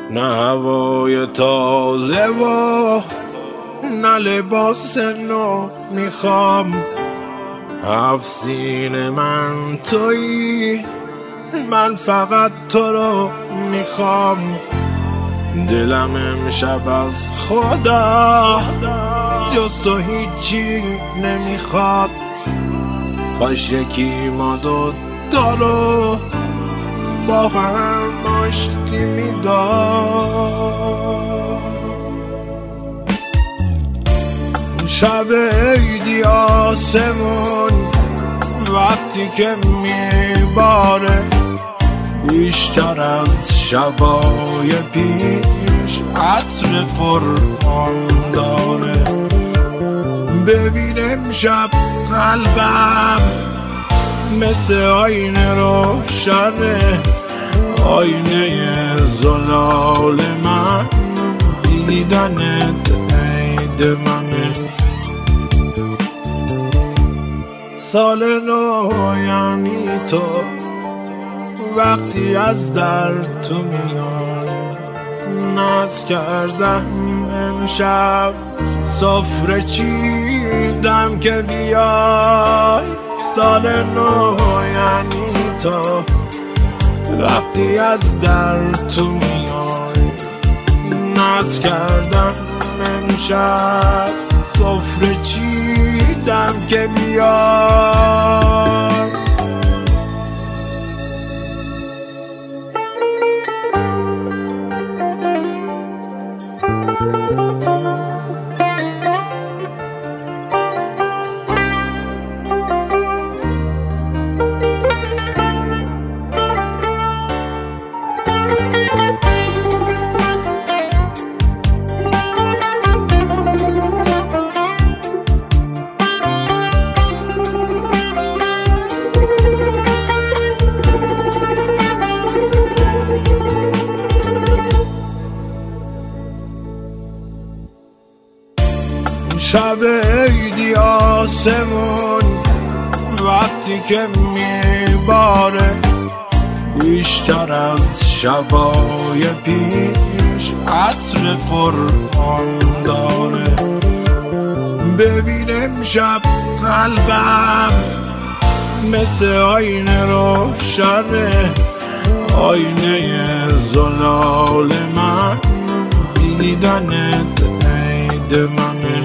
نه هوای تازه و نه لباس نو میخوام. هفت سینه من تویی، من فقط تو رو میخوام. دلم امشب از خدا جز تو هیچی نمیخواد. کاش یکی ما دوتا رو با هم آشتی میداد. شب عیدی آسمون وقتی که میباره، بیشتر از شبای پیش عطر قرآن داره. ببین امشب قلبم مثل آینه روشنه، آینه زلال من، دیدنت عید منه. سال نو یعنی تو، وقتی از در تو میای. ناز کردم امشب سفره چیدم که بیای. سال نو یعنی تو، وقتی از در تو میای. ناز کردم امشب سفره چیدم که بیای. شب عیدی آسمون وقتی که میباره، بیشتر از شبای پیش عطر قرآن داره. ببین امشب قلبم مثل آینه روشنه، آینه زلال من، دیدنت عید منه.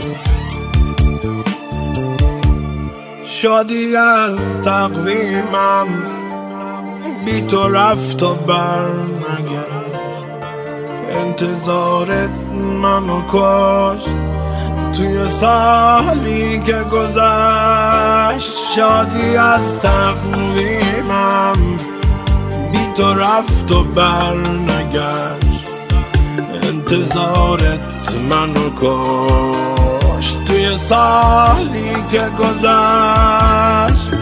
شادی از تقویمم بی تو رفت و بر نگشت. انتظارت منو کشت توی سالی که گذشت. شادی از تقویمم بی تو رفت و بر نگشت. انتظارت منو کشت توی سالی که گذشت.